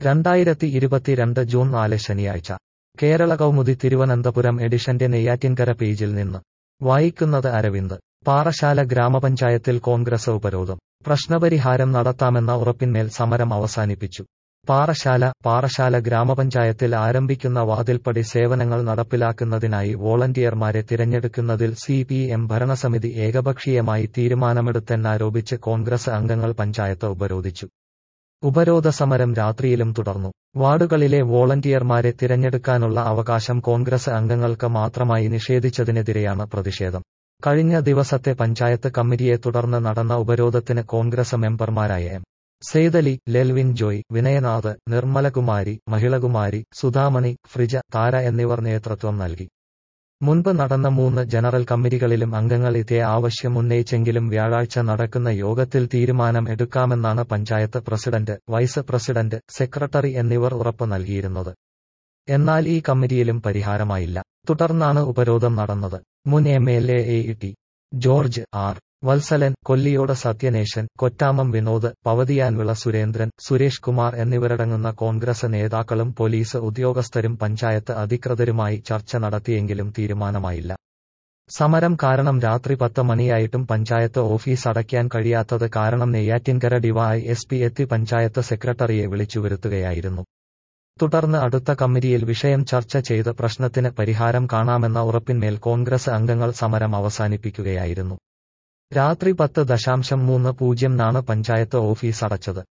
2022 June 4 ശനിയാഴ്ച കേരള കൗമുദി തിരുവനന്തപുരം എഡിഷന്റെ നെയ്യാറ്റിൻകര പേജിൽ നിന്ന് വായിക്കുന്നത് അരവിന്ദ്. പാറശാല ഗ്രാമപഞ്ചായത്തിൽ കോൺഗ്രസ് ഉപരോധം. പ്രശ്നപരിഹാരം നടത്താമെന്ന ഉറപ്പിന്മേൽ സമരം അവസാനിപ്പിച്ചു. പാറശാല ഗ്രാമപഞ്ചായത്തിൽ ആരംഭിക്കുന്ന വാതിൽപ്പടി സേവനങ്ങൾ നടപ്പിലാക്കുന്നതിനായി വോളണ്ടിയർമാരെ തിരഞ്ഞെടുക്കുന്നതിൽ CPM ഭരണസമിതി ഏകപക്ഷീയമായി തീരുമാനമെടുത്തെന്നാരോപിച്ച് കോൺഗ്രസ് അംഗങ്ങൾ പഞ്ചായത്ത് ഉപരോധിച്ചു. ഉപരോധ സമരം രാത്രിയിലും തുടർന്നു. വാർഡുകളിലെ വോളണ്ടിയർമാരെ തിരഞ്ഞെടുക്കാനുള്ള അവകാശം കോൺഗ്രസ് അംഗങ്ങൾക്ക് മാത്രമായി നിഷേധിച്ചതിനെതിരെയാണ് പ്രതിഷേധം. കഴിഞ്ഞ ദിവസത്തെ പഞ്ചായത്ത് കമ്മിറ്റിയെ തുടർന്ന് നടന്ന ഉപരോധത്തിന് കോൺഗ്രസ് മെമ്പർമാരായ എം. സെയ്തലി, ലെൽവിൻ ജോയ്, വിനയനാഥ്, നിർമ്മലകുമാരി, മഹിളകുമാരി, സുധാമണി, ഫ്രിജ, താര എന്നിവർ നേതൃത്വം നൽകി. മുൻപ് നടന്ന 3 ജനറൽ കമ്മിറ്റികളിലും അംഗങ്ങൾ ഇതേ ആവശ്യം ഉന്നയിച്ചെങ്കിലും വ്യാഴാഴ്ച നടക്കുന്ന യോഗത്തിൽ തീരുമാനം എടുക്കാമെന്നാണ് panchayat president, vice president, secretary എന്നിവർ ഉറപ്പ് നൽകിയിരുന്നത്. എന്നാൽ ഈ കമ്മിറ്റിയിലും പരിഹാരമായില്ല. തുടർന്നാണ് ഉപരോധം നടന്നത്. മുൻ MLA AET George, R. Vatsalan, Kolliyode Sathyanesan, Kottamam Vinod, Pavathiyanvila Surendran, Suresh Kumar എന്നിവരടങ്ങുന്ന കോൺഗ്രസ് നേതാക്കളും പോലീസ് ഉദ്യോഗസ്ഥരും പഞ്ചായത്ത് അധികൃതരുമായി ചർച്ച നടത്തിയെങ്കിലും തീരുമാനമായില്ല. സമരം കാരണം രാത്രി 10 മണിയായിട്ടും പഞ്ചായത്ത് ഓഫീസ് അടയ്ക്കാൻ കഴിയാത്തത് കാരണം നെയ്യാറ്റിൻകര DYSP എത്തി പഞ്ചായത്ത് സെക്രട്ടറിയെ വിളിച്ചുവരുത്തുകയായിരുന്നു. തുടർന്ന് അടുത്ത കമ്മിറ്റിയിൽ വിഷയം ചർച്ച ചെയ്ത് പ്രശ്നത്തിന് പരിഹാരം കാണാമെന്ന ഉറപ്പിന്മേൽ കോൺഗ്രസ് അംഗങ്ങൾ സമരം അവസാനിപ്പിക്കുകയായിരുന്നു. രാത്രി 10:30-നാണ് പഞ്ചായത്ത് ഓഫീസ് അടച്ചത്.